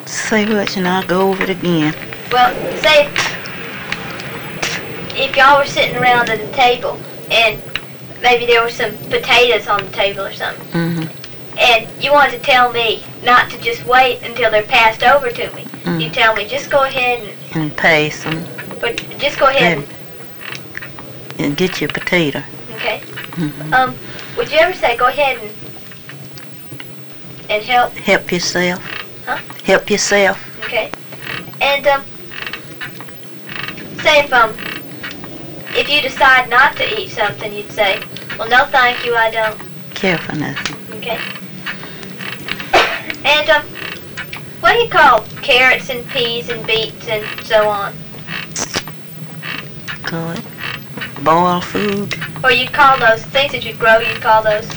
Say what, and I'll go over it again. Well, say if y'all were sitting around at a table and maybe there were some potatoes on the table or something, and you wanted to tell me not to just wait until they're passed over to me. You tell me, just go ahead and pass them. But just go ahead and get your potato. Okay. Would you ever say, go ahead and help? Help yourself. Huh? Help yourself. Okay. And say if you decide not to eat something, you'd say, well, no, thank you, I don't care for nothing. Okay. And what do you call carrots and peas and beets and so on? Good. Boiled food. Or you'd call those things that you grow, you'd call those?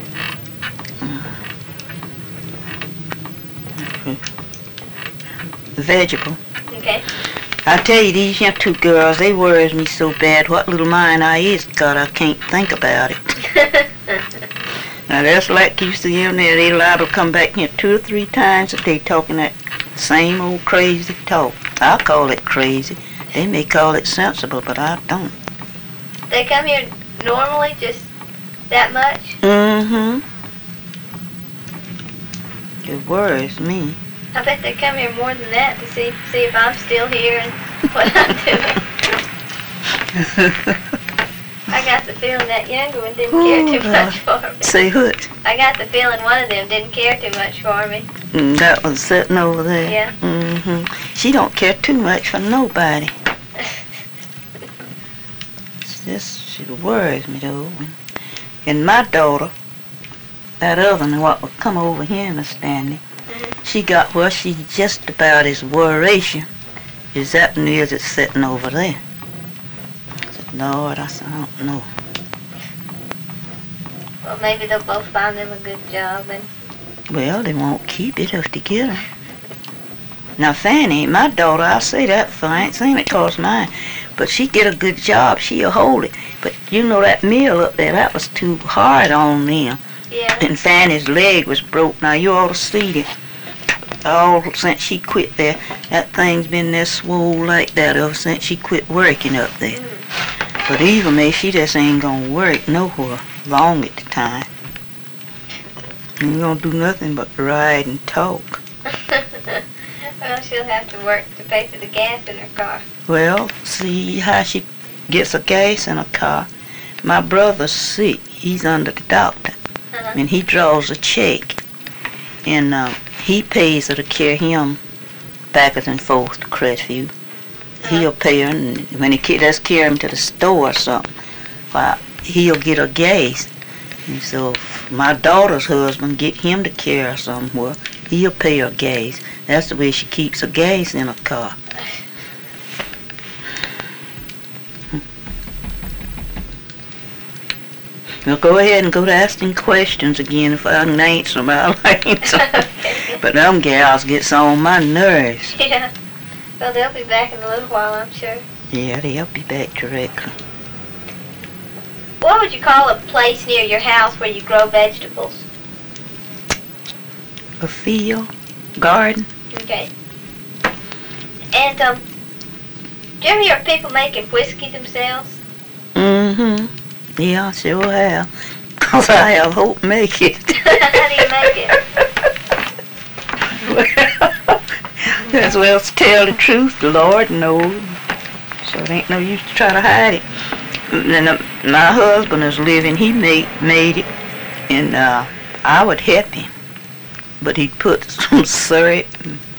Vegetable. Okay. I tell you, these young two girls, they worries me so bad. What little mind I is got, I can't think about it. Now that's like you see them there, they allowed to come back here 2 or 3 times a day talking that same old crazy talk. I call it crazy. They may call it sensible, but I don't. They come here normally, just that much? It worries me. I bet they come here more than that to see if I'm still here and what I'm doing. I got the feeling that younger one didn't care too much for me. Say what? I got the feeling one of them didn't care too much for me. That one sitting over there. Yeah. She don't care too much for nobody. She worries me though. And my daughter, that other one, what would come over here and standing, she got where she just about as worried as that one is that's sitting over there. I said, Lord, I don't know. Well, maybe they'll both find them a good job and... Well, they won't keep it if they get her. Now, Fanny, my daughter, I say that for, I ain't saying it 'cause mine, but she get a good job, she'll hold it. But you know that mill up there, that was too hard on them. Yeah. And Fanny's leg was broke. Now, you ought to see it. All since she quit there, that thing's been there swole like that ever since she quit working up there. But even me, she just ain't gonna work nowhere long at the time. Ain't gonna do nothing but ride and talk. Well, she'll have to work to pay for the gas in her car. Well, see how she gets a gas in her car. My brother's sick. He's under the doctor. And he draws a check. And he pays her to carry him backwards and forth to Crestview. He'll pay her, and when he does carry him to the store or something, well, he'll get her gas. And so if my daughter's husband get him to carry her somewhere, he'll pay her gas. That's the way she keeps her gas in her car. Well, go ahead and go to asking questions again if I can answer them. I'll answer them. But them gals gets on my nerves. Yeah. Well, they'll be back in a little while, I'm sure. Yeah, they'll be back directly. What would you call a place near your house where you grow vegetables? A field, garden. Okay. And, do you ever hear of people making whiskey themselves? Yeah, I sure have. 'Cause I have hope make it. How do you make it? Well, as well to tell the truth, the Lord knows. So it ain't no use to try to hide it. And my husband is living, he made it, and I would help him. But he'd put some syrup and